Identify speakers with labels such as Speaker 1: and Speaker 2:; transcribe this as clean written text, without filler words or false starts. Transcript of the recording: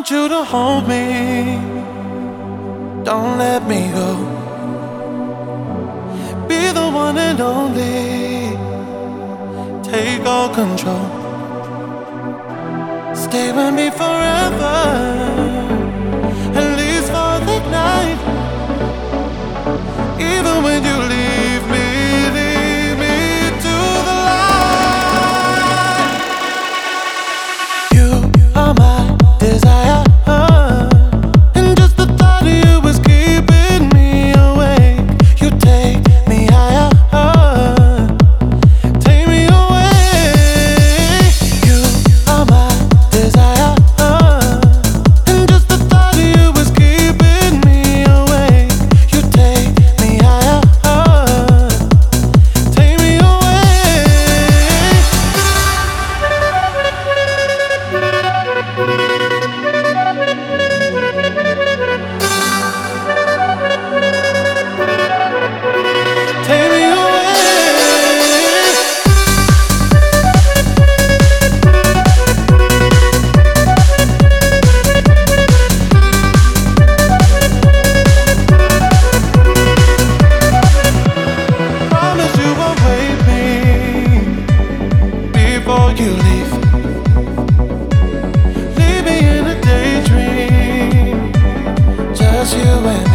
Speaker 1: want you to hold me, don't let me go. Be the one and only, take all control. Stay with me forever, at least for the night. Even when you leave me to the light. You are my desire, and just the thought of you is keeping me awake. You take me higher, take me away. You are my desire, and just the thought of you is keeping me awake. You take me higher, take me away. Take me away. Promise you won't wait me before you leave. Leave me in a daydream, just you and